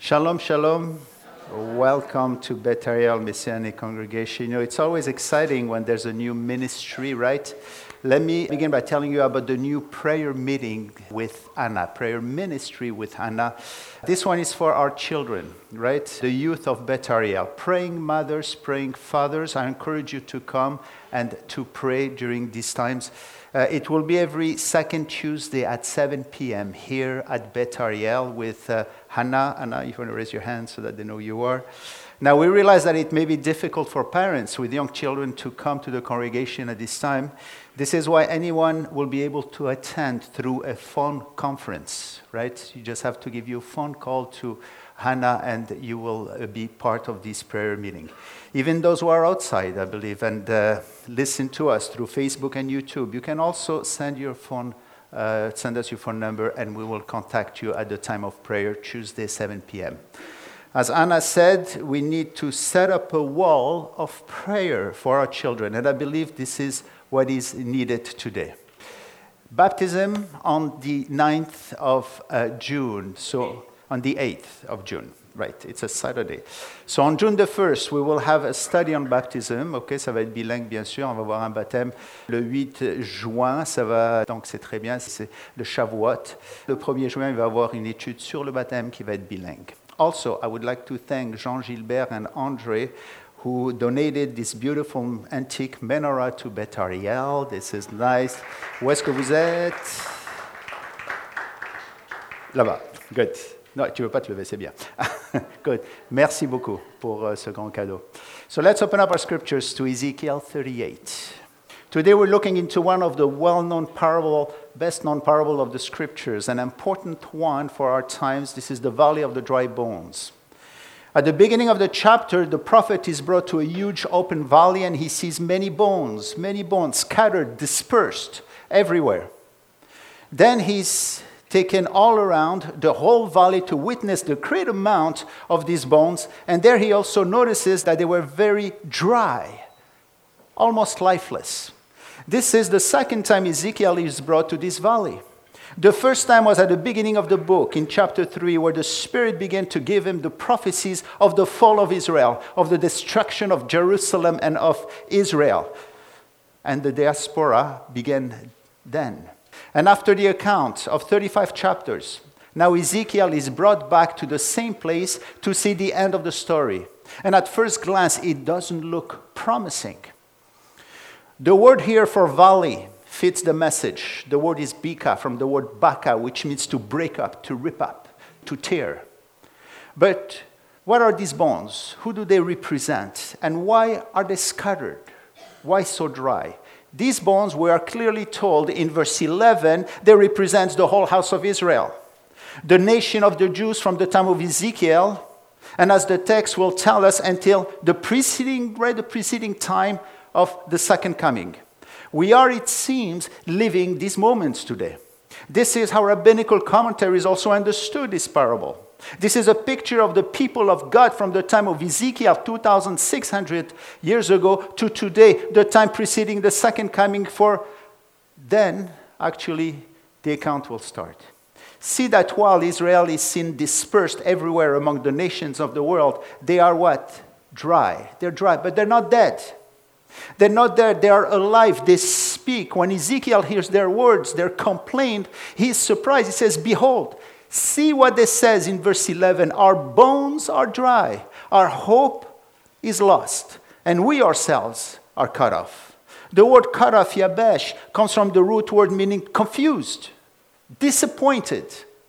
Shalom, shalom. Welcome to Beth Ariel Messianic Congregation. It's always exciting when there's a new ministry, right? Let me begin by telling you about the new prayer meeting with Anna, prayer ministry with Anna. This one is for our children, right? The youth of Beth Ariel. Praying mothers, praying fathers. I encourage you to come and to pray during these times. It will be every second Tuesday at 7 p.m. here at Beth Ariel with Hannah. Anna, you want to raise your hand so that they know you are. Now, we realize that it may be difficult for parents with young children to come to the congregation at this time. This is why anyone will be able to attend through a phone conference, right? You just have to give your phone call to Hannah and you will be part of this prayer meeting. Even those who are outside, I believe, and listen to us through Facebook and YouTube, you can also send us your phone number and we will contact you at the time of prayer, Tuesday, 7 p.m. As Anna said, we need to set up a wall of prayer for our children, and I believe this is what is needed today. Baptism on the 9th of June, so on the 8th of June, right, it's a Saturday. So on June the 1st, we will have a study on baptism, ok, ça va être bilingue bien sûr, on va avoir un baptême le 8 juin, donc c'est très bien, c'est le Shavuot. Le 1er juin, il va y avoir une étude sur le baptême qui va être bilingue. Also, I would like to thank Jean Gilbert and André who donated this beautiful antique menorah to Beth Ariel. This is nice. Où est-ce que vous êtes? Là-bas. Good. Non, tu ne veux pas te lever, c'est bien. Good. Merci beaucoup pour ce grand cadeau. So let's open up our scriptures to Ezekiel 38. Today we're looking into one of the well-known parable, best-known parable of the scriptures, an important one for our times. This is the Valley of the Dry Bones. At the beginning of the chapter, the prophet is brought to a huge open valley and he sees many bones scattered, dispersed everywhere. Then he's taken all around the whole valley to witness the great amount of these bones. And there he also notices that they were very dry, almost lifeless. This is the second time Ezekiel is brought to this valley. The first time was at the beginning of the book, in chapter 3, where the Spirit began to give him the prophecies of the fall of Israel, of the destruction of Jerusalem and of Israel. And the diaspora began then. And after the account of 35 chapters, now Ezekiel is brought back to the same place to see the end of the story. And at first glance, it doesn't look promising. The word here for valley fits the message. The word is bika, from the word baka, which means to break up, to rip up, to tear. But what are these bones? Who do they represent? And why are they scattered? Why so dry? These bones, we are clearly told in verse 11, they represent the whole house of Israel, the nation of the Jews from the time of Ezekiel, and as the text will tell us, until the preceding time of the second coming. We are, it seems, living these moments today. This is how rabbinical commentaries also understood this parable. This is a picture of the people of God from the time of Ezekiel 2,600 years ago to today, the time preceding the second coming, for then, actually, the account will start. See that while Israel is seen dispersed everywhere among the nations of the world, they are what? Dry. They're dry, but they're not dead. They're not there, they are alive, they speak. When Ezekiel hears their words, their complaint, he's surprised. He says, behold, see what this says in verse 11. Our bones are dry, our hope is lost, and we ourselves are cut off. The word cut off, yabesh, comes from the root word meaning confused, disappointed.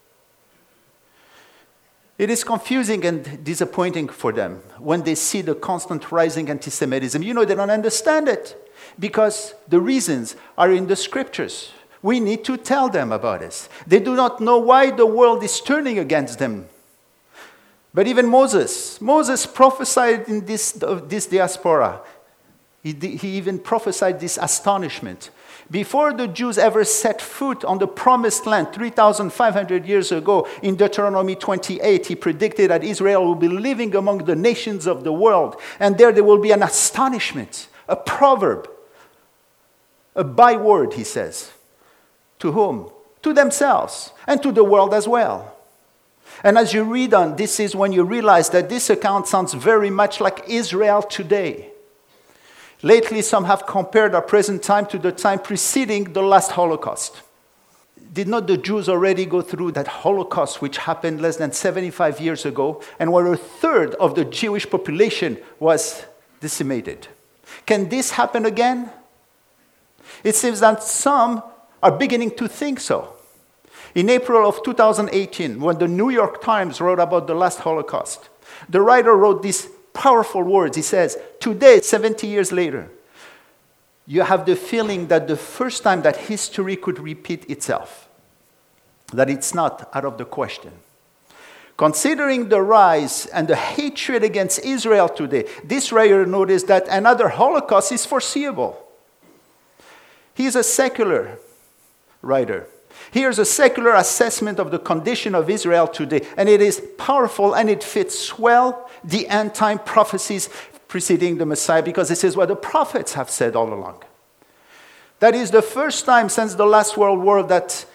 It is confusing and disappointing for them when they see the constant rising anti-Semitism. They don't understand it because the reasons are in the scriptures. We need to tell them about this. They do not know why the world is turning against them. But even Moses prophesied in this diaspora. He even prophesied this astonishment. Before the Jews ever set foot on the promised land 3,500 years ago, in Deuteronomy 28, he predicted that Israel will be living among the nations of the world. And there will be an astonishment, a proverb, a byword, he says. To whom? To themselves and to the world as well. And as you read on, this is when you realize that this account sounds very much like Israel today. Lately, some have compared our present time to the time preceding the last Holocaust. Did not the Jews already go through that Holocaust which happened less than 75 years ago, and where a third of the Jewish population was decimated? Can this happen again? It seems that some are beginning to think so. In April of 2018, when the New York Times wrote about the last Holocaust, the writer wrote these powerful words. He says, today, 70 years later, you have the feeling that the first time that history could repeat itself, that it's not out of the question. Considering the rise and the hatred against Israel today, this writer noticed that another Holocaust is foreseeable. He is a secular writer. Here's a secular assessment of the condition of Israel today, and it is powerful and it fits well the end-time prophecies preceding the Messiah, because this is what the prophets have said all along. That is the first time since the last World War that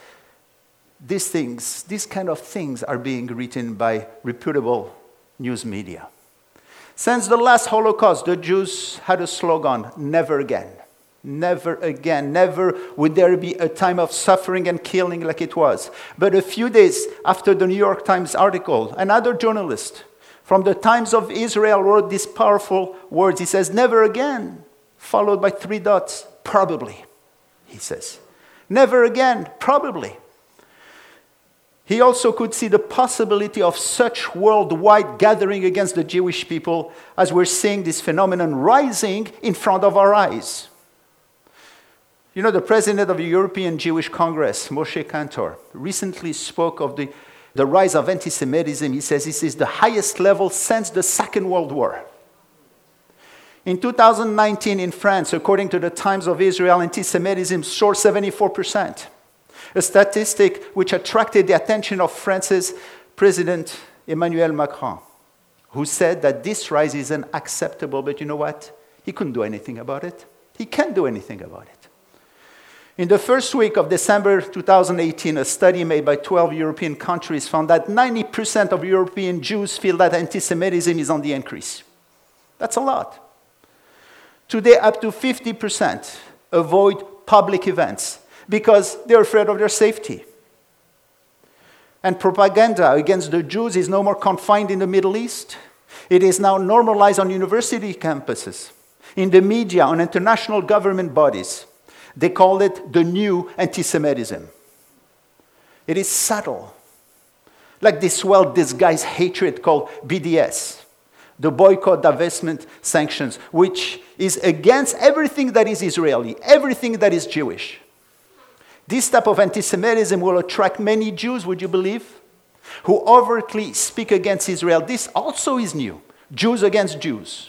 these kind of things are being written by reputable news media. Since the last Holocaust, the Jews had a slogan, never again. Never again. Never would there be a time of suffering and killing like it was. But a few days after the New York Times article, another journalist from the Times of Israel wrote these powerful words. He says, never again, followed by 3 dots, probably, he says. Never again, probably. He also could see the possibility of such worldwide gathering against the Jewish people as we're seeing this phenomenon rising in front of our eyes. You know, the president of the European Jewish Congress, Moshe Kantor, recently spoke of the rise of anti-Semitism. He says this is the highest level since the Second World War. In 2019 in France, according to the Times of Israel, anti-Semitism soared 74%. A statistic which attracted the attention of France's President Emmanuel Macron, who said that this rise is unacceptable, but you know what? He couldn't do anything about it. He can't do anything about it. In the first week of December 2018, a study made by 12 European countries found that 90% of European Jews feel that anti-Semitism is on the increase. That's a lot. Today, up to 50% avoid public events because they're afraid of their safety. And propaganda against the Jews is no more confined in the Middle East. It is now normalized on university campuses, in the media, on international government bodies. They call it the new anti-Semitism. It is subtle, like this well-disguised hatred called BDS, the boycott, divestment, sanctions, which is against everything that is Israeli, everything that is Jewish. This type of anti-Semitism will attract many Jews, would you believe, who overtly speak against Israel. This also is new, Jews against Jews.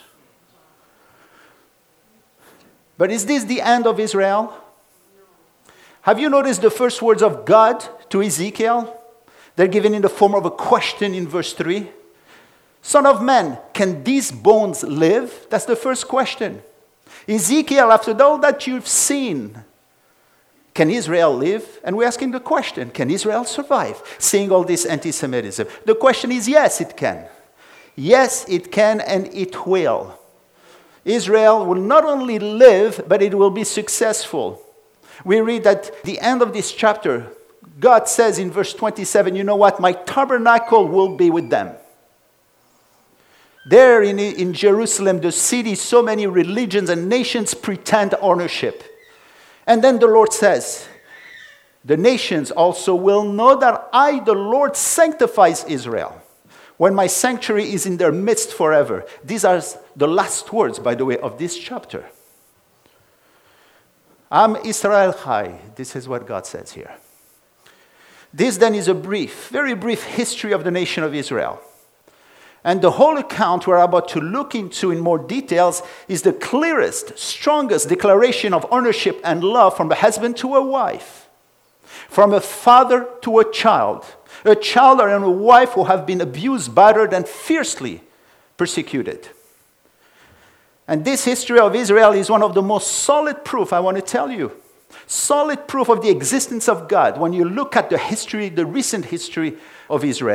But is this the end of Israel? Have you noticed the first words of God to Ezekiel? They're given in the form of a question in verse 3. Son of man, can these bones live? That's the first question. Ezekiel, after all that you've seen, can Israel live? And we're asking the question, can Israel survive? Seeing all this anti-Semitism. The question is, yes, it can. Yes, it can and it will. Israel will not only live, but it will be successful. We read at the end of this chapter, God says in verse 27, you know what? My tabernacle will be with them. There in Jerusalem, the city, so many religions and nations pretend ownership. And then the Lord says, the nations also will know that I, the Lord, sanctifies Israel, when my sanctuary is in their midst forever. These are the last words, by the way, of this chapter. Am Israel Chai. This is what God says here. This then is a brief, very brief history of the nation of Israel. And the whole account we're about to look into in more details is the clearest, strongest declaration of ownership and love from a husband to a wife, from a father to a child and a wife who have been abused, battered, and fiercely persecuted. And this history of Israel is one of the most solid proof, I want to tell you, solid proof of the existence of God when you look at the history, the recent history of Israel.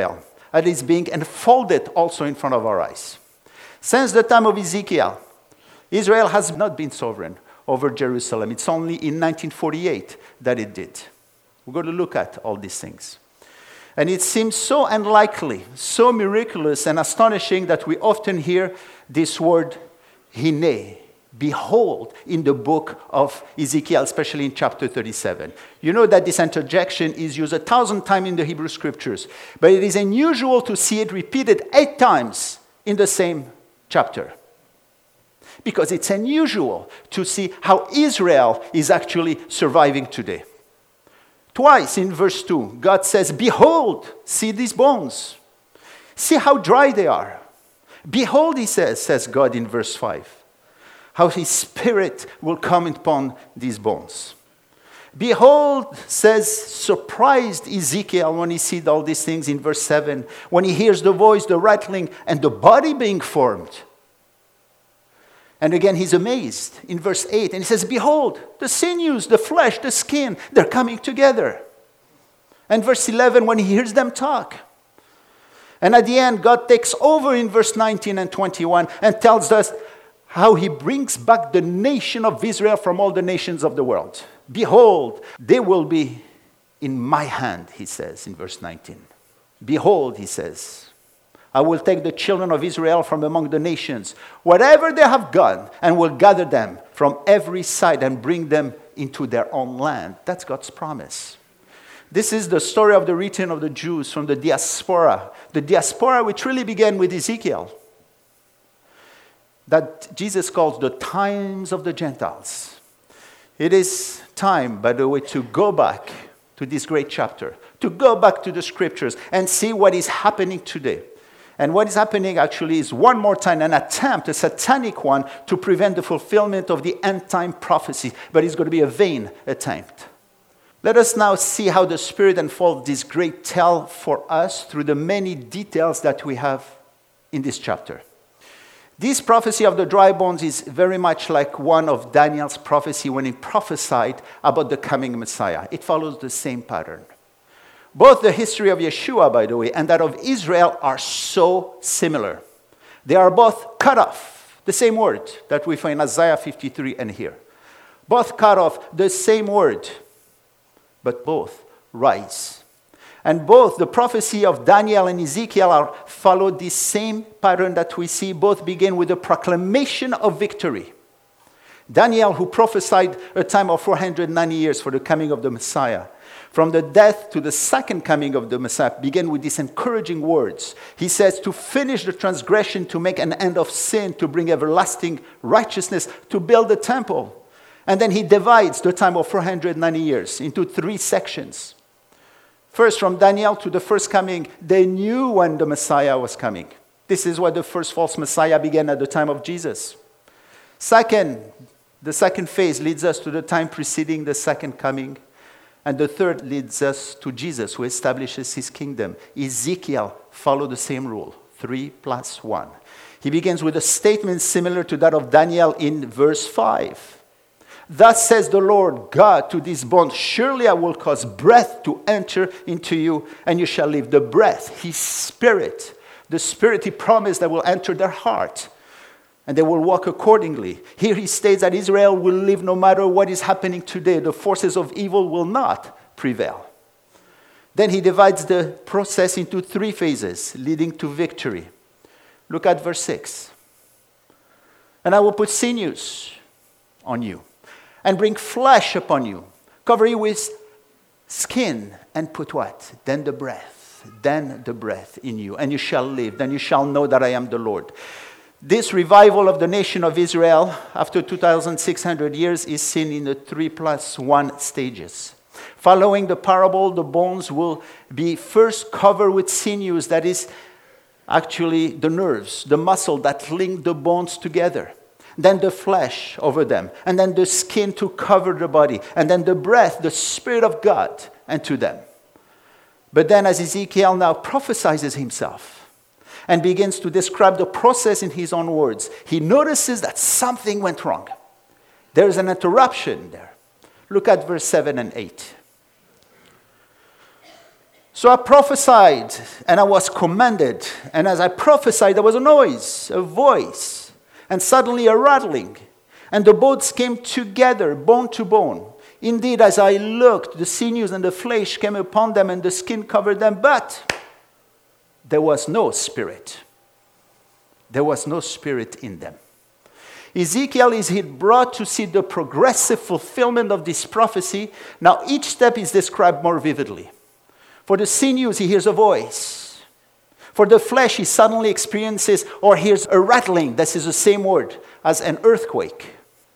that is being unfolded also in front of our eyes. Since the time of Ezekiel, Israel has not been sovereign over Jerusalem. It's only in 1948 that it did. We're going to look at all these things. And it seems so unlikely, so miraculous and astonishing that we often hear this word, hine, behold, in the book of Ezekiel, especially in chapter 37. You know that this interjection is used 1,000 times in the Hebrew Scriptures, but it is unusual to see it repeated 8 times in the same chapter. Because it's unusual to see how Israel is actually surviving today. Twice in verse 2, God says, behold, see these bones. See how dry they are. Behold, he says God in verse 5, how his spirit will come upon these bones. Behold, says surprised Ezekiel when he sees all these things in verse 7, when he hears the voice, the rattling, and the body being formed. And again, he's amazed in verse 8. And he says, behold, the sinews, the flesh, the skin, they're coming together. And verse 11, when he hears them talk. And at the end, God takes over in verse 19 and 21 and tells us how he brings back the nation of Israel from all the nations of the world. Behold, they will be in my hand, he says in verse 19. Behold, he says, I will take the children of Israel from among the nations, wherever they have gone, and will gather them from every side and bring them into their own land. That's God's promise. This is the story of the return of the Jews from the diaspora. The diaspora which really began with Ezekiel. That Jesus calls the times of the Gentiles. It is time, by the way, to go back to this great chapter, to go back to the scriptures and see what is happening today. And what is happening actually is one more time an attempt, a satanic one, to prevent the fulfillment of the end-time prophecy. But it's going to be a vain attempt. Let us now see how the Spirit unfolds this great tale for us through the many details that we have in this chapter. This prophecy of the dry bones is very much like one of Daniel's prophecy when he prophesied about the coming Messiah. It follows the same pattern. Both the history of Yeshua, by the way, and that of Israel are so similar. They are both cut off, the same word that we find in Isaiah 53 and here. Both cut off, the same word, but both rise. And both the prophecy of Daniel and Ezekiel follow this same pattern that we see. Both begin with a proclamation of victory. Daniel, who prophesied a time of 490 years for the coming of the Messiah, from the death to the second coming of the Messiah, began with these encouraging words. He says, to finish the transgression, to make an end of sin, to bring everlasting righteousness, to build the temple. And then he divides the time of 490 years into 3 sections. First, from Daniel to the first coming, they knew when the Messiah was coming. This is why the first false Messiah began at the time of Jesus. Second, the second phase leads us to the time preceding the second coming. And the third leads us to Jesus, who establishes his kingdom. Ezekiel followed the same rule, 3 + 1. He begins with a statement similar to that of Daniel in verse 5. Thus says the Lord God to these bones, surely I will cause breath to enter into you, and you shall live. The breath, his spirit, the spirit he promised that will enter their heart, and they will walk accordingly. Here he states that Israel will live no matter what is happening today. The forces of evil will not prevail. Then he divides the process into 3 phases, leading to victory. Look at verse 6. And I will put sinews on you, and bring flesh upon you, cover you with skin, and put what? Then the breath in you, and you shall live. Then you shall know that I am the Lord. This revival of the nation of Israel after 2,600 years is seen in the 3 + 1 stages. Following the parable, the bones will be first covered with sinews, that is actually the nerves, the muscle that link the bones together. Then the flesh over them, and then the skin to cover the body, and then the breath, the Spirit of God, into them. But then as Ezekiel now prophesies himself, and begins to describe the process in his own words, he notices that something went wrong. There's an interruption there. Look at verse 7 and 8. So I prophesied, and I was commanded. And as I prophesied, there was a noise, a voice, and suddenly a rattling. And the bones came together, bone to bone. Indeed, as I looked, the sinews and the flesh came upon them, and the skin covered them, but there was no spirit. There was no spirit in them. Ezekiel is here brought to see the progressive fulfillment of this prophecy. Now, each step is described more vividly. For the sinews, he hears a voice. For the flesh, he suddenly experiences or hears a rattling. This is the same word as an earthquake.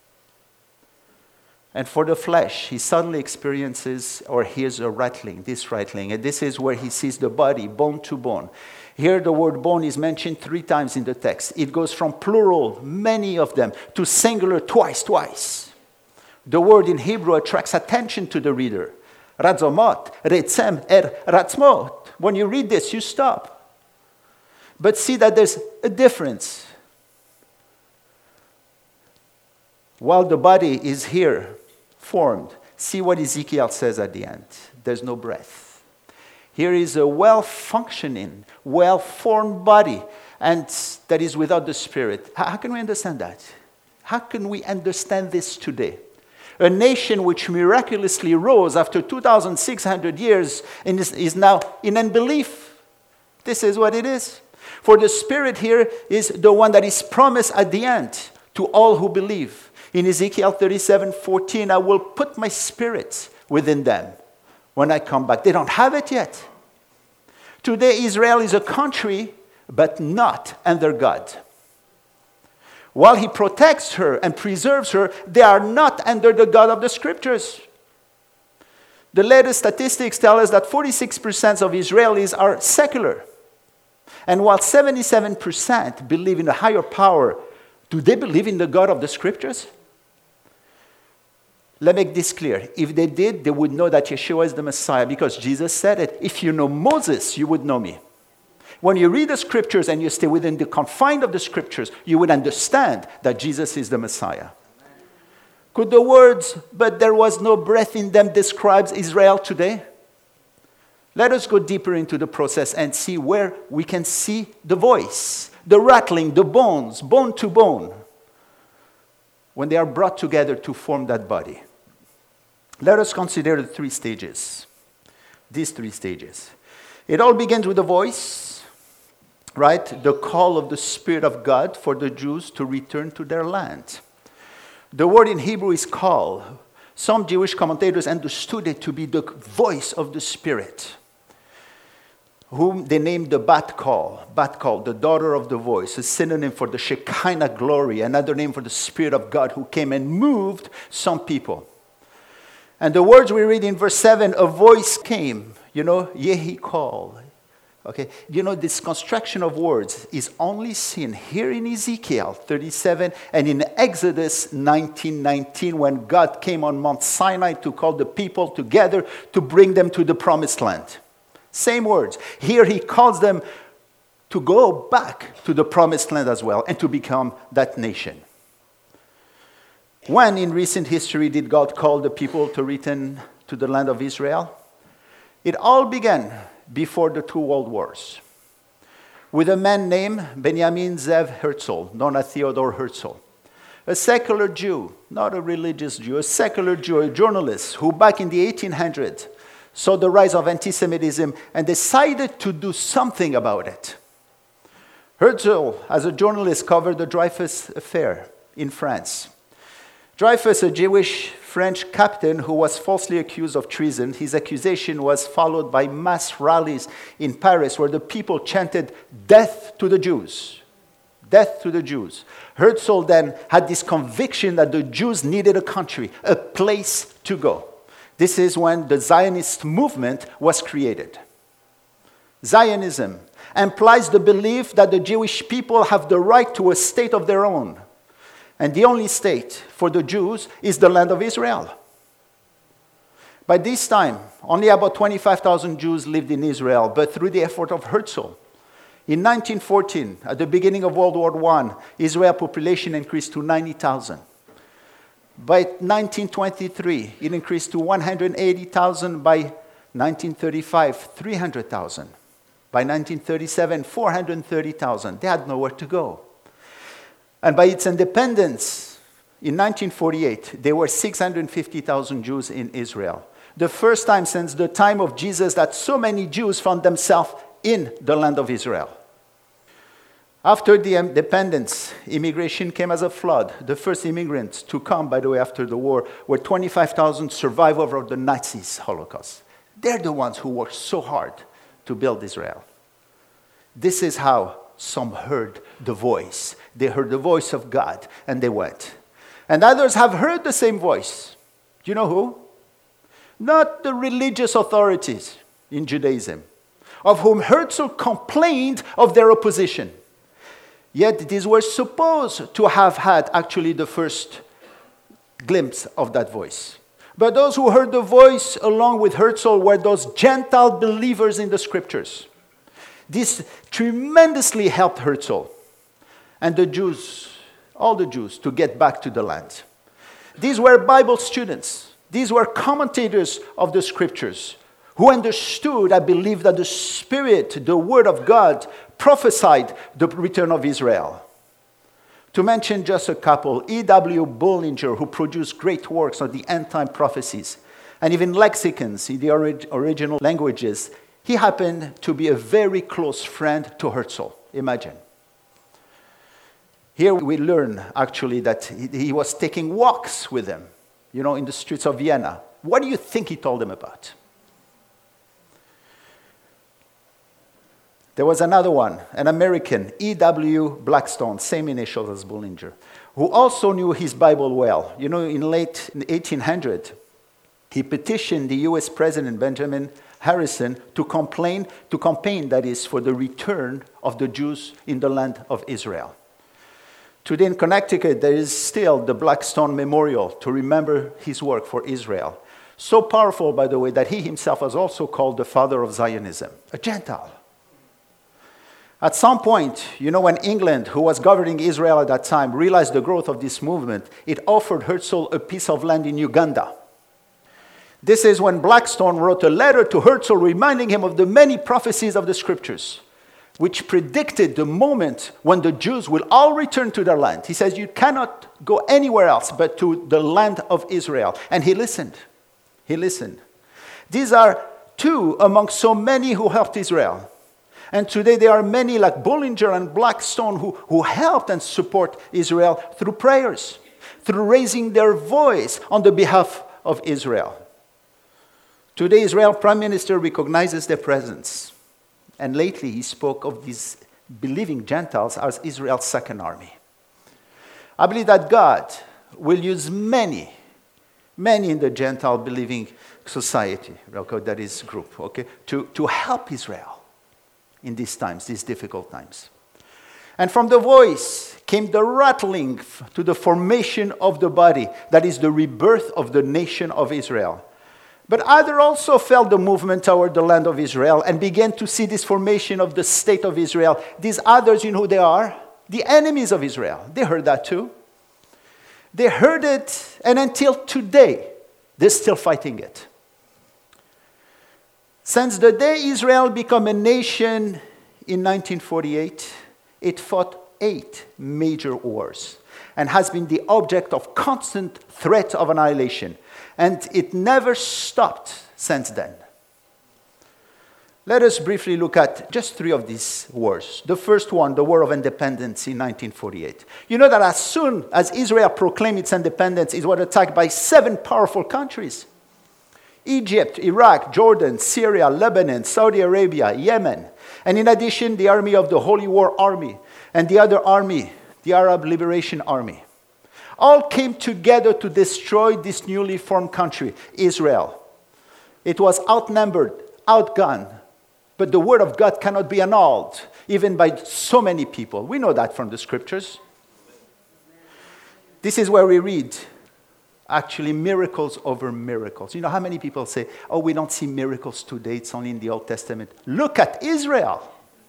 And for the flesh, he suddenly experiences or hears a rattling, this rattling. And this is where he sees the body, bone to bone. Here the word bone is mentioned 3 times in the text. It goes from plural, many of them, to singular twice. The word in Hebrew attracts attention to the reader. Radzomot, retzem, ratzmot. When you read this, you stop. But see that there's a difference. While the body is here, formed, see what Ezekiel says at the end. There's no breath. Here is a well-functioning, well-formed body, and that is without the spirit. How can we understand that? How can we understand this today? A nation which miraculously rose after 2,600 years and is now in unbelief. This is what it is. For the Spirit here is the one that is promised at the end to all who believe. In Ezekiel 37:14, I will put my spirit within them when I come back. They don't have it yet. Today, Israel is a country, but not under God. While he protects her and preserves her, they are not under the God of the Scriptures. The latest statistics tell us that 46% of Israelis are secular. And while 77% believe in a higher power, do they believe in the God of the Scriptures? Let me make this clear. If they did, they would know that Yeshua is the Messiah, because Jesus said it. If you know Moses, you would know me. When you read the Scriptures and you stay within the confines of the Scriptures, you would understand that Jesus is the Messiah. Could the words, but there was no breath in them, describes Israel today? Let us go deeper into the process and see where we can see the voice, the rattling, the bones, bone to bone, when they are brought together to form that body. Let us consider the 3 stages. These 3 stages. It all begins with a voice, right? The call of the Spirit of God for the Jews to return to their land. The word in Hebrew is call. Some Jewish commentators understood it to be the voice of the Spirit, whom they named the Bat Kol, the daughter of the voice, a synonym for the Shekinah glory, another name for the Spirit of God who came and moved some people. And the words we read in verse 7, a voice came, Yehi call. Okay, this construction of words is only seen here in Ezekiel 37 and in Exodus 19:19, when God came on Mount Sinai to call the people together to bring them to the promised land. Same words. Here he calls them to go back to the promised land as well and to become that nation. When in recent history did God call the people to return to the land of Israel? It all began before the 2 world wars with a man named Benjamin Zev Herzl, known as Theodor Herzl. A secular Jew, not a religious Jew, a secular Jew, a journalist who back in the 1800s saw the rise of anti-Semitism and decided to do something about it. Herzl, as a journalist, covered the Dreyfus affair in France. Dreyfus, a Jewish French captain who was falsely accused of treason, his accusation was followed by mass rallies in Paris where the people chanted, "Death to the Jews! Death to the Jews!" Herzl then had this conviction that the Jews needed a country, a place to go. This is when the Zionist movement was created. Zionism implies the belief that the Jewish people have the right to a state of their own. And the only state for the Jews is the land of Israel. By this time, only about 25,000 Jews lived in Israel, but through the effort of Herzl, in 1914, at the beginning of World War I, Israel's population increased to 90,000. By 1923, it increased to 180,000. By 1935, 300,000. By 1937, 430,000. They had nowhere to go. And by its independence, in 1948, there were 650,000 Jews in Israel. The first time since the time of Jesus that so many Jews found themselves in the land of Israel. After the independence, immigration came as a flood. The first immigrants to come, by the way, after the war, were 25,000 survivors of the Nazis' Holocaust. They're the ones who worked so hard to build Israel. This is how some heard the voice. They heard the voice of God, and they went. And others have heard the same voice. Do you know who? Not the religious authorities in Judaism, of whom Herzl complained of their opposition. Yet these were supposed to have had actually the first glimpse of that voice. But those who heard the voice along with Herzl were those Gentile believers in the scriptures. This tremendously helped Herzl and the Jews, all the Jews, to get back to the land. These were Bible students. These were commentators of the scriptures who understood, I believe, that the Spirit, the Word of God, prophesied the return of Israel. To mention just a couple, E.W. Bullinger, who produced great works on the end-time prophecies, and even lexicons in the original languages, he happened to be a very close friend to Herzl. Imagine. Here we learn, actually, that he was taking walks with them, in the streets of Vienna. What do you think he told them about? There was another one, an American, E.W. Blackstone, same initials as Bullinger, who also knew his Bible well. In late 1800, he petitioned the U.S. President Benjamin Harrison to campaign, that is, for the return of the Jews in the land of Israel. Today in Connecticut, there is still the Blackstone Memorial to remember his work for Israel. So powerful, by the way, that he himself was also called the father of Zionism, a Gentile. At some point, when England, who was governing Israel at that time, realized the growth of this movement, it offered Herzl a piece of land in Uganda. This is when Blackstone wrote a letter to Herzl reminding him of the many prophecies of the scriptures, which predicted the moment when the Jews will all return to their land. He says, you cannot go anywhere else but to the land of Israel. And he listened. He listened. These are two among so many who helped Israel. And today there are many like Bullinger and Blackstone who helped and support Israel through prayers, through raising their voice on the behalf of Israel. Today, Israel Prime Minister recognizes their presence. And lately he spoke of these believing Gentiles as Israel's second army. I believe that God will use many in the Gentile believing society, that is group, to help Israel in these times, these difficult times. And from the voice came the rattling to the formation of the body, that is the rebirth of the nation of Israel. But others also felt the movement toward the land of Israel and began to see this formation of the state of Israel. These others, you know who they are? The enemies of Israel. They heard that too. They heard it, and until today, they're still fighting it. Since the day Israel became a nation in 1948, it fought 8 major wars and has been the object of constant threat of annihilation. And it never stopped since then. Let us briefly look at just 3 of these wars. The first one, the War of Independence in 1948. You know that as soon as Israel proclaimed its independence, it was attacked by 7 powerful countries. Egypt, Iraq, Jordan, Syria, Lebanon, Saudi Arabia, Yemen. And in addition, the army of the Holy War Army and the other army, the Arab Liberation Army. All came together to destroy this newly formed country, Israel. It was outnumbered, outgunned, but the word of God cannot be annulled, even by so many people. We know that from the scriptures. This is where we read, actually, miracles over miracles. You know how many people say, oh, we don't see miracles today, it's only in the Old Testament. Look at Israel.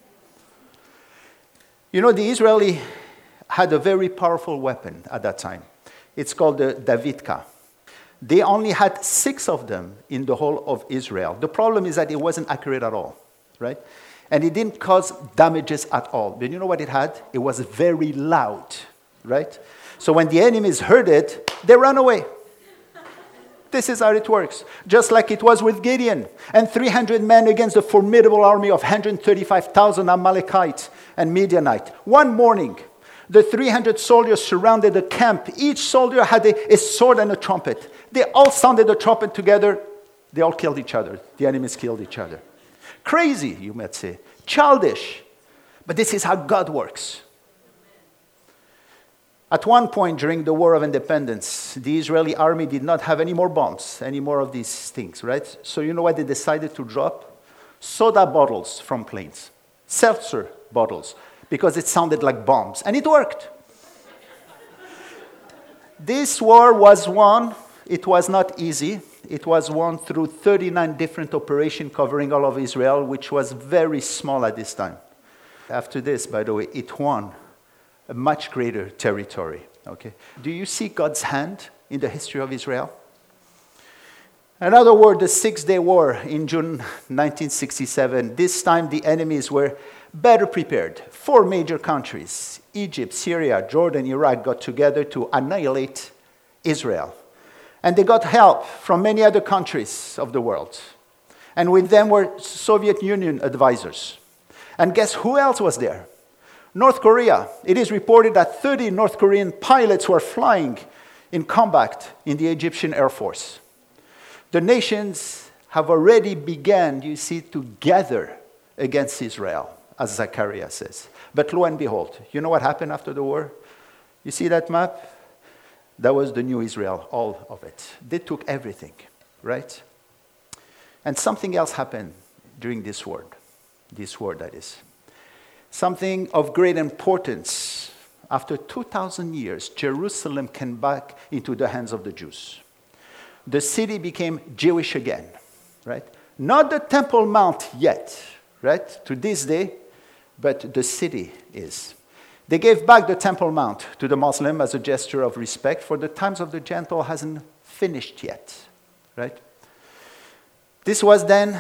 You know, the Israeli had a very powerful weapon at that time. It's called the Davidka. They only had 6 of them in the whole of Israel. The problem is that it wasn't accurate at all, right? And it didn't cause damages at all. But you know what it had? It was very loud, right? So when the enemies heard it, they ran away. This is how it works. Just like it was with Gideon and 300 men against the formidable army of 135,000 Amalekites and Midianites. One morning, the 300 soldiers surrounded the camp. Each soldier had a sword and a trumpet. They all sounded the trumpet together. They all killed each other. The enemies killed each other. Crazy, you might say. Childish. But this is how God works. At one point during the War of Independence, the Israeli army did not have any more bombs, any more of these things, right? So you know what they decided to drop? Soda bottles from planes. Seltzer bottles. Because it sounded like bombs. And it worked. This war was won. It was not easy. It was won through 39 different operations covering all of Israel, which was very small at this time. After this, by the way, it won a much greater territory. Okay? Do you see God's hand in the history of Israel? Another war, the Six-Day War in June 1967. This time the enemies were better prepared. 4 major countries, Egypt, Syria, Jordan, Iraq, got together to annihilate Israel. And they got help from many other countries of the world. And with them were Soviet Union advisors. And guess who else was there? North Korea. It is reported that 30 North Korean pilots were flying in combat in the Egyptian Air Force. The nations have already begun, you see, to gather against Israel, as Zechariah says. But lo and behold, you know what happened after the war? You see that map? That was the new Israel, all of it. They took everything, right? And something else happened during this war that is. Something of great importance. After 2,000 years, Jerusalem came back into the hands of the Jews. The city became Jewish again, right? Not the Temple Mount yet, right? To this day, but the city is. They gave back the Temple Mount to the Muslim as a gesture of respect, for the times of the Gentile hasn't finished yet, right? This was then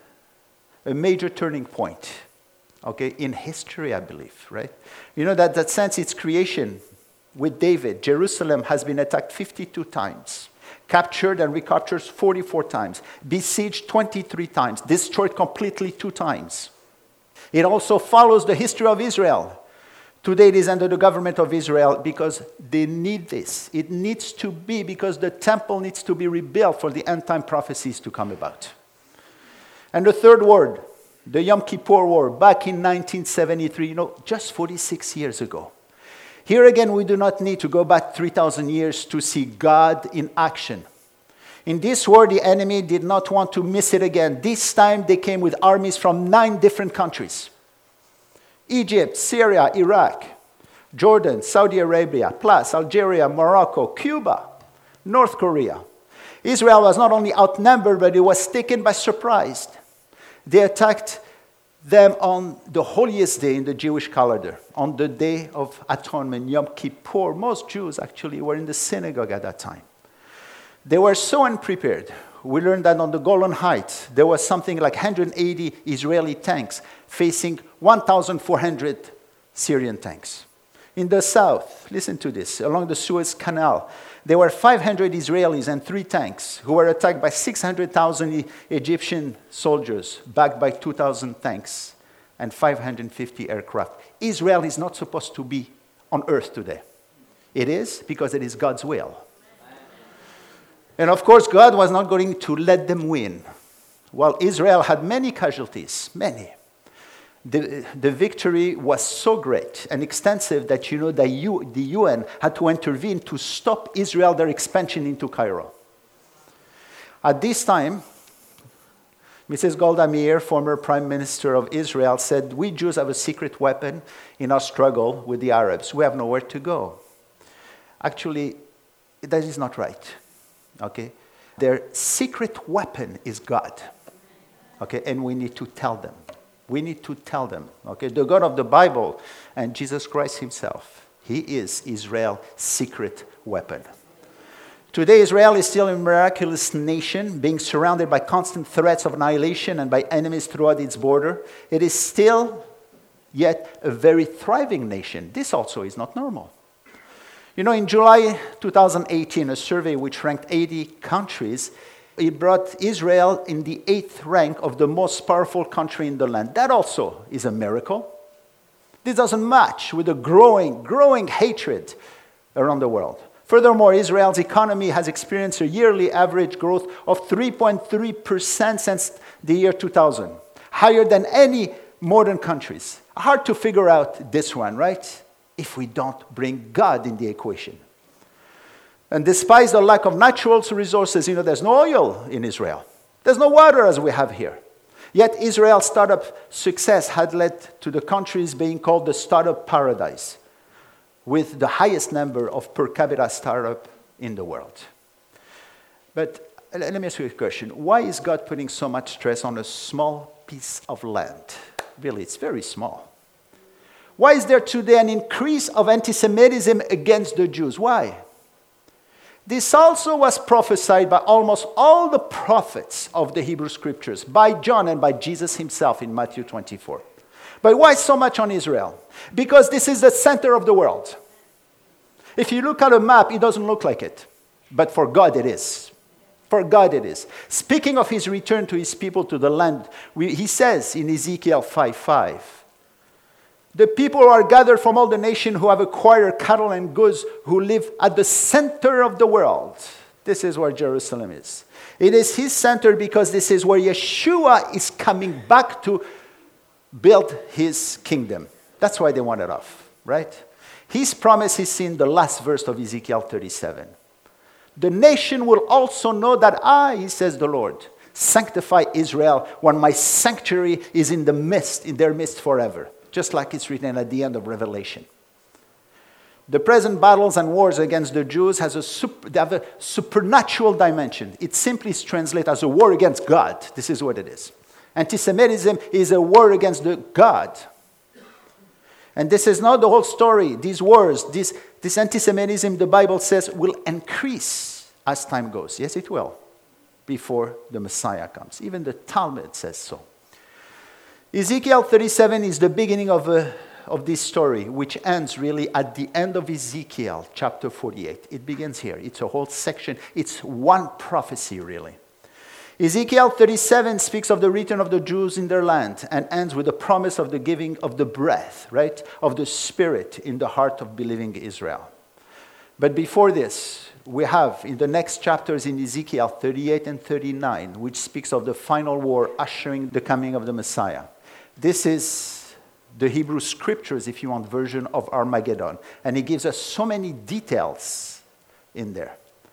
a major turning point, okay, in history, I believe, right? You know that since its creation with David, Jerusalem has been attacked 52 times, captured and recaptured 44 times, besieged 23 times, destroyed completely 2 times. It also follows the history of Israel. Today it is under the government of Israel because they need this. It needs to be because the temple needs to be rebuilt for the end-time prophecies to come about. And the third word, the Yom Kippur War, back in 1973, just 46 years ago. Here again, we do not need to go back 3,000 years to see God in action. In this war, the enemy did not want to miss it again. This time, they came with armies from 9 different countries. Egypt, Syria, Iraq, Jordan, Saudi Arabia, plus Algeria, Morocco, Cuba, North Korea. Israel was not only outnumbered, but it was taken by surprise. They attacked them on the holiest day in the Jewish calendar, on the Day of Atonement, Yom Kippur. Most Jews actually were in the synagogue at that time. They were so unprepared. We learned that on the Golan Heights, there was something like 180 Israeli tanks facing 1,400 Syrian tanks. In the south, listen to this, along the Suez Canal, there were 500 Israelis and 3 tanks who were attacked by 600,000 Egyptian soldiers, backed by 2,000 tanks and 550 aircraft. Israel is not supposed to be on earth today. It is because it is God's will. And of course, God was not going to let them win. While Israel had many casualties, many, the victory was so great and extensive that the UN had to intervene to stop Israel, their expansion into Cairo. At this time, Mrs. Golda Meir, former Prime Minister of Israel, said, "We Jews have a secret weapon in our struggle with the Arabs. We have nowhere to go." Actually, that is not right. Okay? Their secret weapon is God. Okay? And we need to tell them. We need to tell them. Okay? The God of the Bible and Jesus Christ himself, he is Israel's secret weapon. Today, Israel is still a miraculous nation, being surrounded by constant threats of annihilation and by enemies throughout its border. It is still yet a very thriving nation. This also is not normal. You know, in July 2018, a survey which ranked 80 countries, it brought Israel in the 8th rank of the most powerful country in the land. That also is a miracle. This doesn't match with the growing hatred around the world. Furthermore, Israel's economy has experienced a yearly average growth of 3.3% since the year 2000, higher than any modern countries. Hard to figure out this one, right? If we don't bring God in the equation. And despite the lack of natural resources, there's no oil in Israel. There's no water as we have here. Yet Israel's startup success had led to the countries being called the startup paradise, with the highest number of per capita startup in the world. But let me ask you a question. Why is God putting so much stress on a small piece of land? Really, it's very small. Why is there today an increase of anti-Semitism against the Jews? Why? This also was prophesied by almost all the prophets of the Hebrew Scriptures, by John and by Jesus himself in Matthew 24. But why so much on Israel? Because this is the center of the world. If you look at a map, it doesn't look like it. But for God it is. For God it is. Speaking of his return to his people to the land, he says in Ezekiel 5:5, the people who are gathered from all the nations who have acquired cattle and goods, who live at the center of the world. This is where Jerusalem is. It is his center because this is where Yeshua is coming back to build his kingdom. That's why they want it off, right? His promise is in the last verse of Ezekiel 37. The nation will also know that I, says the Lord, sanctify Israel when my sanctuary is in their midst forever. Just like it's written at the end of Revelation. The present battles and wars against the Jews have a supernatural dimension. It simply is translated as a war against God. This is what it is. Anti-Semitism is a war against God. And this is not the whole story. These wars, this anti-Semitism, the Bible says, will increase as time goes. Yes, it will, before the Messiah comes. Even the Talmud says so. Ezekiel 37 is the beginning of this story, which ends really at the end of Ezekiel chapter 48. It begins here. It's a whole section. It's one prophecy, really. Ezekiel 37 speaks of the return of the Jews in their land and ends with the promise of the giving of the breath, right, of the Spirit in the heart of believing Israel. But before this, we have in the next chapters in Ezekiel 38 and 39, which speaks of the final war ushering the coming of the Messiah. This is the Hebrew Scriptures, if you want, version of Armageddon. And it gives us so many details in there.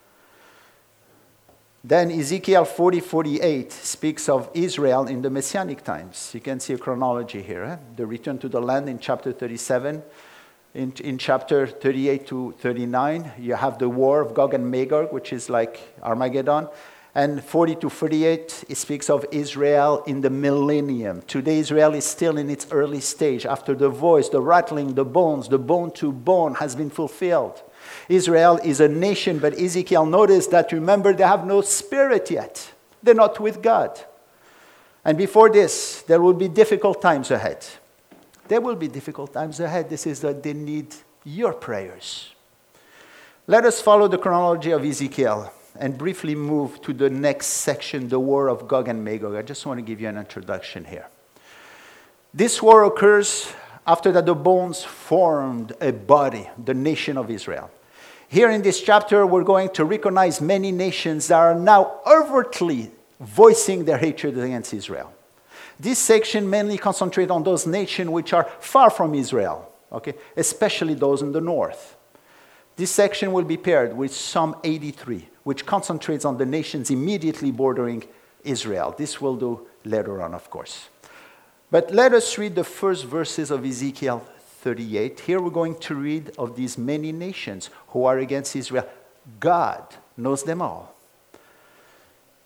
Then Ezekiel 40:48 speaks of Israel in the Messianic times. You can see a chronology here. The return to the land in chapter 37. In chapter 38 to 39, you have the war of Gog and Magog, which is like Armageddon. And 40 to 48, it speaks of Israel in the millennium. Today, Israel is still in its early stage. After the voice, the rattling, the bones, the bone to bone has been fulfilled. Israel is a nation, but Ezekiel noticed that, remember, they have no spirit yet. They're not with God. And before this, there will be difficult times ahead. There will be difficult times ahead. This is that they need your prayers. Let us follow the chronology of Ezekiel and briefly move to the next section, the war of Gog and Magog. I just want to give you an introduction here. This war occurs after that the bones formed a body, the nation of Israel. Here in this chapter, we're going to recognize many nations that are now overtly voicing their hatred against Israel. This section mainly concentrates on those nations which are far from Israel, okay, especially those in the north. This section will be paired with Psalm 83, which concentrates on the nations immediately bordering Israel. This we'll do later on, of course. But let us read the first verses of Ezekiel 38. Here we're going to read of these many nations who are against Israel. God knows them all.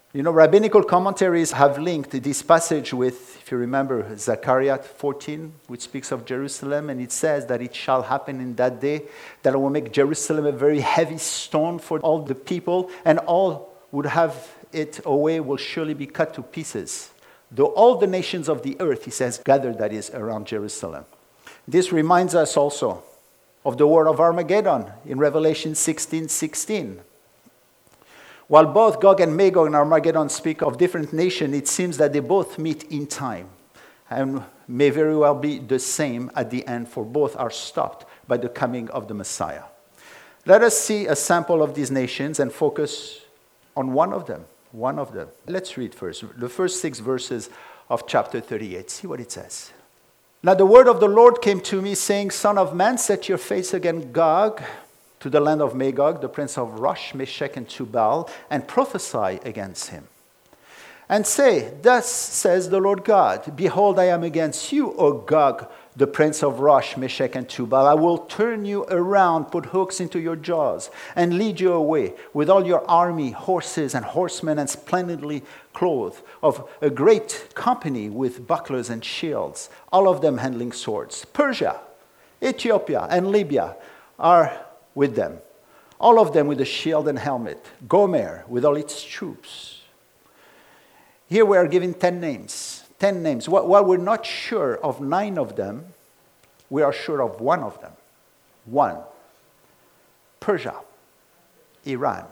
You know, rabbinical commentaries have linked this passage with, if you remember, Zechariah 14, which speaks of Jerusalem, and it says that it shall happen in that day that I will make Jerusalem a very heavy stone for all the people, and all would have it away will surely be cut to pieces. Though all the nations of the earth, he says, gathered, that is, around Jerusalem. This reminds us also of the word of Armageddon in Revelation 16:16. While both Gog and Magog and Armageddon speak of different nations, it seems that they both meet in time and may very well be the same at the end, for both are stopped by the coming of the Messiah. Let us see a sample of these nations and focus on one of them. Let's read first the first 6 verses of chapter 38. See what it says. Now the word of the Lord came to me, saying, Son of man, set your face against Gog, to the land of Magog, the prince of Rosh, Meshech, and Tubal, and prophesy against him. And say, Thus says the Lord God, Behold, I am against you, O Gog, the prince of Rosh, Meshech, and Tubal. I will turn you around, put hooks into your jaws, and lead you away with all your army, horses and horsemen, and splendidly clothed, of a great company with bucklers and shields, all of them handling swords. Persia, Ethiopia, and Libya are with them, all of them with a shield and helmet. Gomer with all its troops. Here we are given 10 names. 10 names. While we're not sure of 9 of them, we are sure of one of them. One. Persia. Iran.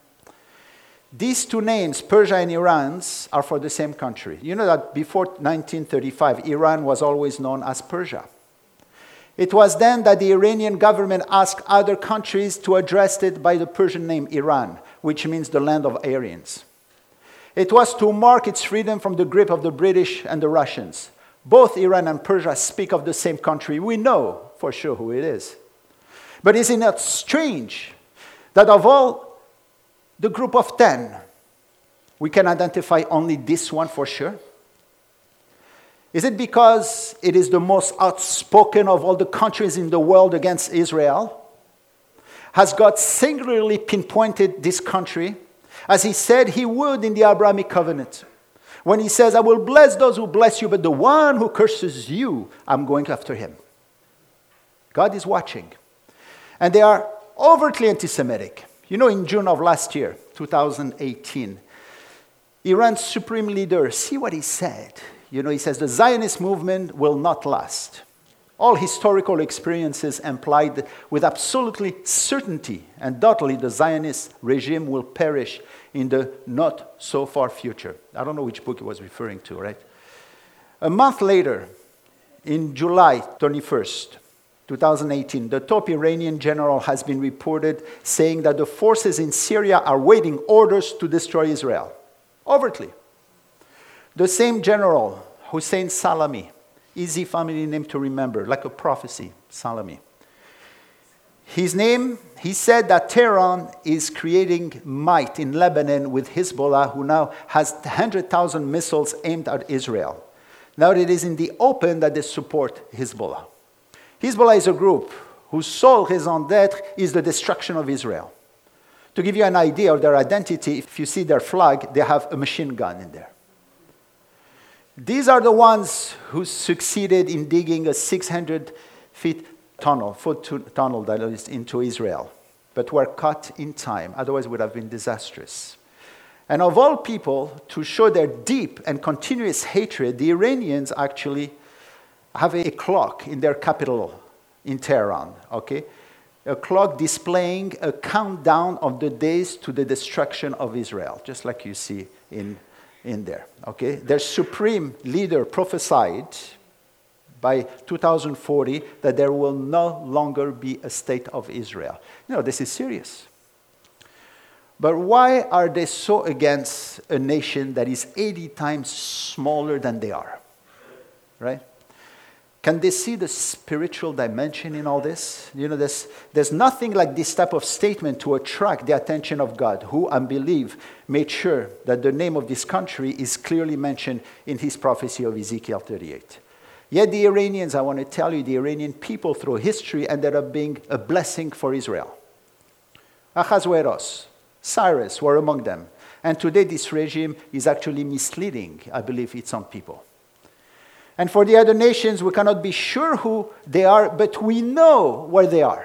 These 2 names, Persia and Iran, are for the same country. You know that before 1935, Iran was always known as Persia. It was then that the Iranian government asked other countries to address it by the Persian name Iran, which means the land of Aryans. It was to mark its freedom from the grip of the British and the Russians. Both Iran and Persia speak of the same country. We know for sure who it is. But is it not strange that of all the group of 10, we can identify only this one for sure? Is it because it is the most outspoken of all the countries in the world against Israel? Has God singularly pinpointed this country, as he said he would in the Abrahamic covenant, when he says, I will bless those who bless you, but the one who curses you, I'm going after him. God is watching. And they are overtly anti-Semitic. You know, in June of last year, 2018, Iran's supreme leader, see what he said. You know, he says, the Zionist movement will not last. All historical experiences implied with absolutely certainty, undoubtedly the Zionist regime will perish in the not so far future. I don't know which book he was referring to, right? A month later, in July 21st, 2018, the top Iranian general has been reported saying that the forces in Syria are waiting orders to destroy Israel. Overtly. The same general, Hussein Salami, easy family name to remember, like a prophecy, Salami. His name, he said that Tehran is creating might in Lebanon with Hezbollah, who now has 100,000 missiles aimed at Israel. Now it is in the open that they support Hezbollah. Hezbollah is a group whose sole raison d'etre is the destruction of Israel. To give you an idea of their identity, if you see their flag, they have a machine gun in there. These are the ones who succeeded in digging a 600-foot tunnel that is into Israel, but were caught in time. Otherwise, it would have been disastrous. And of all people, to show their deep and continuous hatred, the Iranians actually have a clock in their capital in Tehran, okay? A clock displaying a countdown of the days to the destruction of Israel, just like you see in there, okay? Their supreme leader prophesied by 2040 that there will no longer be a state of Israel. You know, this is serious. But why are they so against a nation that is 80 times smaller than they are, right? Can they see the spiritual dimension in all this? You know, there's nothing like this type of statement to attract the attention of God, who, I believe, made sure that the name of this country is clearly mentioned in his prophecy of Ezekiel 38. Yet the Iranians, I want to tell you, the Iranian people through history ended up being a blessing for Israel. Ahasuerus, Cyrus were among them. And today this regime is actually misleading, I believe, its own people. And for the other nations, we cannot be sure who they are, but we know where they are.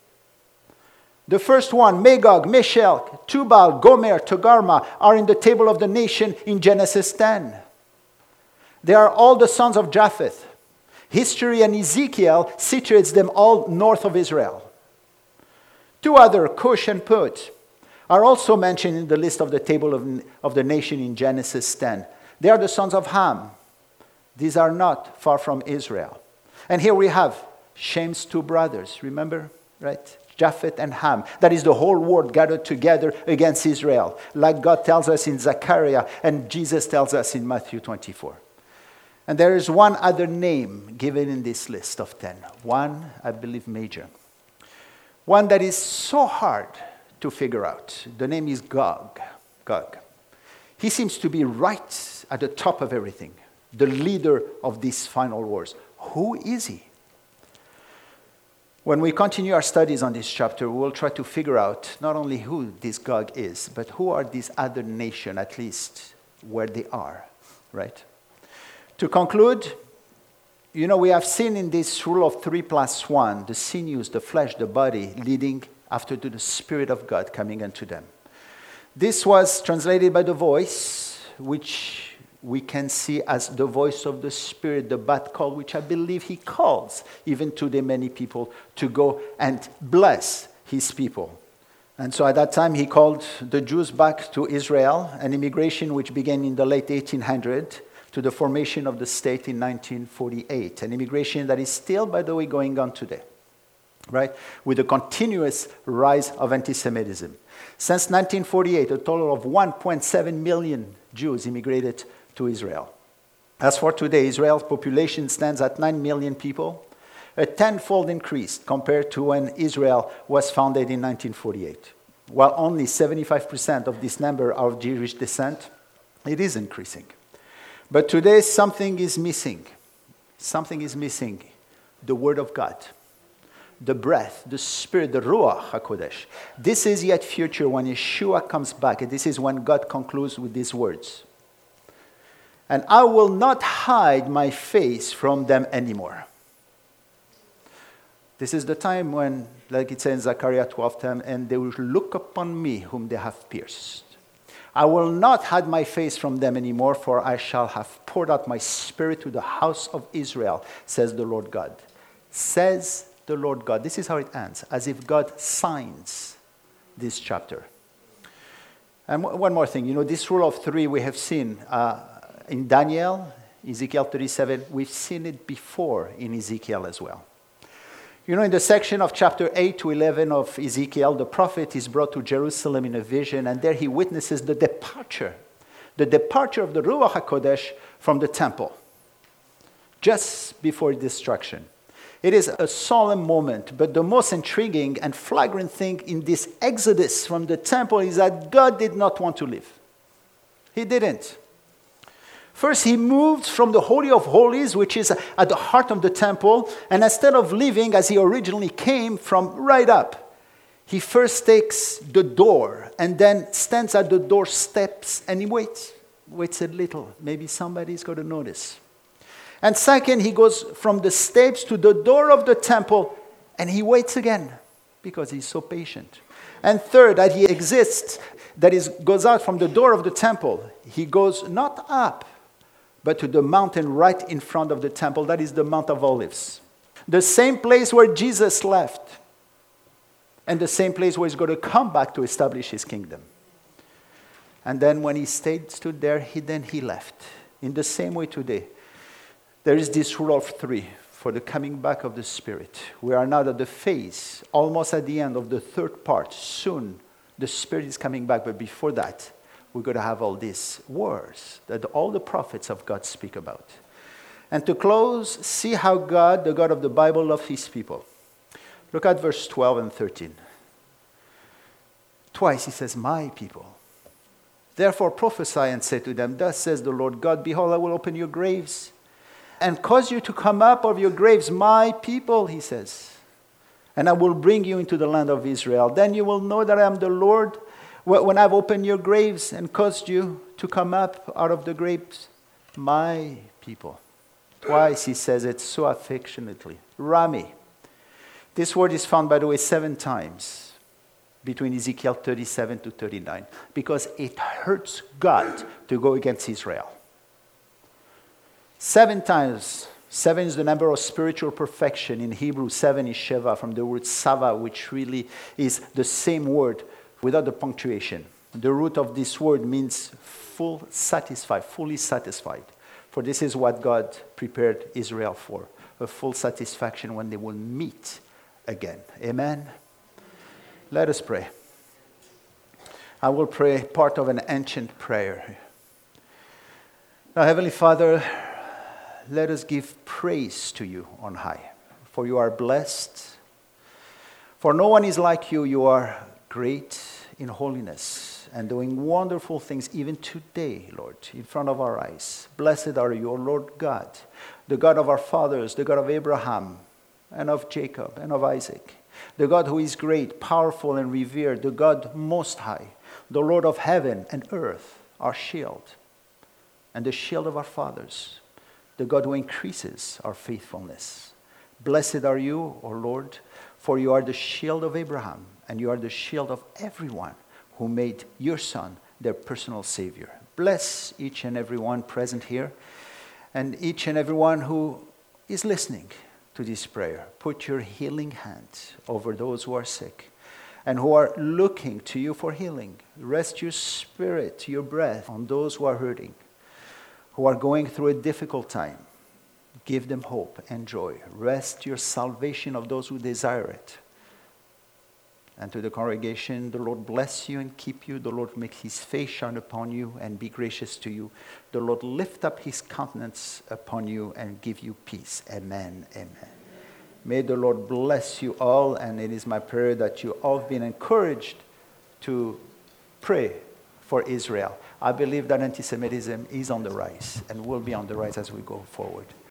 The first one, Magog, Meshach, Tubal, Gomer, Togarmah, are in the table of the nation in Genesis 10. They are all the sons of Japheth. History and Ezekiel situates them all north of Israel. Two other, Cush and Put, are also mentioned in the list of the table of the nation in Genesis 10. They are the sons of Ham. These are not far from Israel. And here we have Shem's two brothers, remember? Right? Japheth and Ham. That is the whole world gathered together against Israel, like God tells us in Zechariah and Jesus tells us in Matthew 24. And there is one other name given in this list of 10. One, I believe, major. One that is so hard to figure out. The name is Gog. Gog. He seems to be right at the top of everything, the leader of these final wars. Who is he? When we continue our studies on this chapter, we will try to figure out not only who this Gog is, but who are these other nations, at least where they are, right? To conclude, we have seen in this rule of 3+1, the sinews, the flesh, the body, leading after to the Spirit of God coming unto them. This was translated by the voice, which we can see as the voice of the Spirit, the bad call, which I believe he calls even today many people to go and bless his people. And so at that time he called the Jews back to Israel, an immigration which began in the late 1800s to the formation of the state in 1948, an immigration that is still, by the way, going on today, right? With a continuous rise of anti-Semitism. Since 1948, a total of 1.7 million Jews immigrated to Israel. As for today, Israel's population stands at 9 million people, a tenfold increase compared to when Israel was founded in 1948. While only 75% of this number are of Jewish descent, it is increasing. But today something is missing. Something is missing. The Word of God. The breath, the Spirit, the Ruach HaKodesh. This is yet future when Yeshua comes back, and this is when God concludes with these words. And I will not hide my face from them anymore. This is the time when, like it says in Zechariah 12:10, and they will look upon me whom they have pierced. I will not hide my face from them anymore, for I shall have poured out my Spirit to the house of Israel, says the Lord God. Says the Lord God. This is how it ends, as if God signs this chapter. And one more thing, this rule of 3 we have seen in Daniel, Ezekiel 37, we've seen it before in Ezekiel as well. In the section of chapter 8 to 11 of Ezekiel, the prophet is brought to Jerusalem in a vision, and there he witnesses the departure of the Ruach HaKodesh from the temple, just before destruction. It is a solemn moment, but the most intriguing and flagrant thing in this exodus from the temple is that God did not want to leave. He didn't. First, he moved from the Holy of Holies, which is at the heart of the temple, and instead of leaving as he originally came from right up, he first takes the door and then stands at the door steps and he waits a little. Maybe somebody's going to notice. And second, he goes from the steps to the door of the temple and he waits again because he's so patient. And third, that he exists, that is, goes out from the door of the temple. He goes not up, but to the mountain right in front of the temple. That is the Mount of Olives. The same place where Jesus left. And the same place where he's going to come back to establish his kingdom. And then when he stood there, he left. In the same way today, there is this rule of 3 for the coming back of the Spirit. We are now at the phase, almost at the end of the third part. Soon, the Spirit is coming back, but before that, we're going to have all these words that all the prophets of God speak about. And to close, see how God, the God of the Bible, loves his people. Look at verse 12 and 13. Twice he says, my people. Therefore prophesy and say to them, thus says the Lord God, behold, I will open your graves and cause you to come up of your graves, my people, he says. And I will bring you into the land of Israel. Then you will know that I am the Lord, When I've opened your graves and caused you to come up out of the graves, my people. Twice he says it so affectionately. Rami. This word is found, by the way, 7 times between Ezekiel 37 to 39, because it hurts God to go against Israel. 7 times. 7 is the number of spiritual perfection. In Hebrew, 7 is Sheva, from the word Sava, which really is the same word without the punctuation. The root of this word means fully satisfied. For this is what God prepared Israel for, a full satisfaction when they will meet again. Amen? Let us pray. I will pray part of an ancient prayer. Now, Heavenly Father, let us give praise to you on high, for you are blessed. For no one is like you. You are great in holiness and doing wonderful things even today, Lord, in front of our eyes. Blessed are you, O Lord God, the God of our fathers, the God of Abraham and of Jacob and of Isaac, the God who is great, powerful, and revered, the God most high, the Lord of heaven and earth, our shield, and the shield of our fathers, the God who increases our faithfulness. Blessed are you, O Lord, for you are the shield of Abraham, and you are the shield of everyone who made your Son their personal Savior. Bless each and every one present here, and each and every one who is listening to this prayer. Put your healing hand over those who are sick and who are looking to you for healing. Rest your spirit, your breath on those who are hurting, who are going through a difficult time. Give them hope and joy. Rest your salvation of those who desire it. And to the congregation, the Lord bless you and keep you. The Lord make his face shine upon you and be gracious to you. The Lord lift up his countenance upon you and give you peace. Amen. Amen. May the Lord bless you all, and it is my prayer that you all have been encouraged to pray for Israel. I believe that anti-Semitism is on the rise and will be on the rise as we go forward.